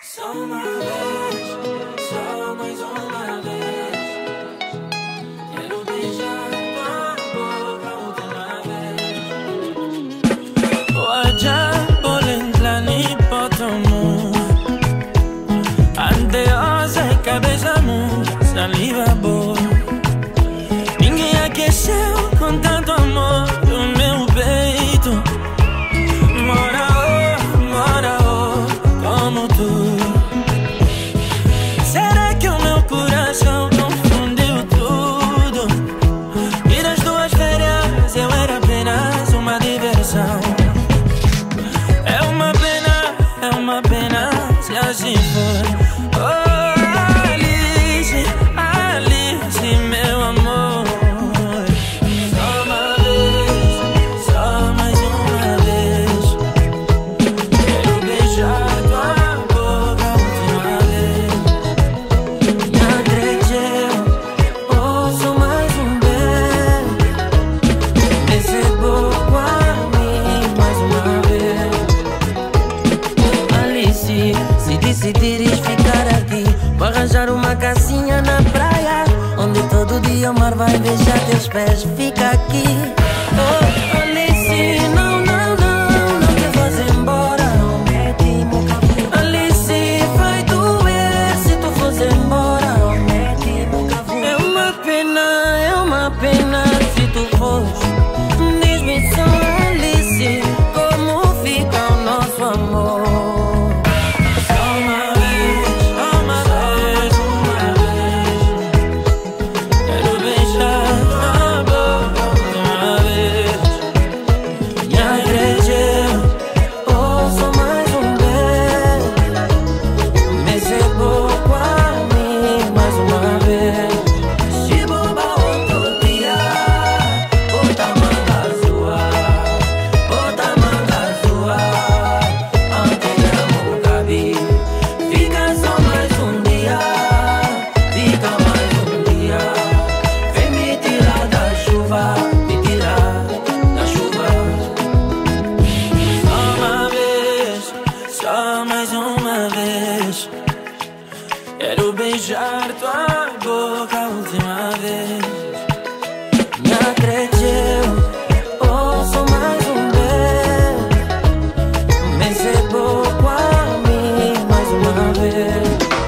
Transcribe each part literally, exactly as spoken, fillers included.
Só uma vez, só mais uma vez. Quero beijar tua boca última vez. Wajah boleh potongmu, anteosa cabeçamu, saliva boa. Ninguém aqueceu com tanto amor no meu peito. Mora oh, mora oh, como tu. Será que o meu coração confundiu tudo? E das duas férias eu era apenas uma diversão. É uma pena, é uma pena se assim for. Oh, Alice, Alice, meu amor. Só uma vez, só mais uma vez. Quero beijar tua boca a última vez. Me acredito, ouço mais um beijo. Recebo a mim mais uma vez. Alice, se decidires ficar aqui, vou arranjar uma casinha na praia, onde todo dia o mar vai beijar teus pés. Fica aqui. Oh, Alice, não, não, não, não te vás embora. Alice, vai doer se tu fores embora. É uma pena, é uma pena se tu fores. Diz-me só, Alice, como fica o nosso amor. Só uma vez, só uma vez, uma vez. Quero beijar tua boca uma vez. Me acredito, ouço mais um beijo. Me recebo a mim mais uma vez. Se boba outro dia, bota a manga sua, bota a manga sua. Ontem não cabe. Fica só mais um dia, fica mais um dia. Vem me tirar da chuva, me tirar da chuva. Só uma vez, só mais uma vez. Quero beijar tua boca a última vez. Me acredito, ouço mais um beijo. Me recebo a mim mais uma vez.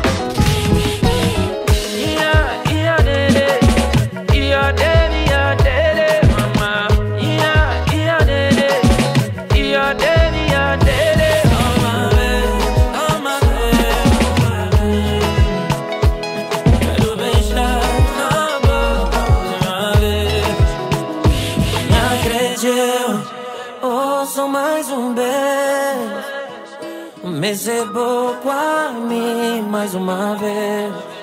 Ia, ia, dele, ia, dele, ia, dele, mama. Ia, ia, dele, ia, dele, ia, dele. Só uma vez, só uma vez, uma vez. Quero beijar tua boca a última vez. Me acredito, ouço mais um beijo. Me recebo a mim mais uma vez.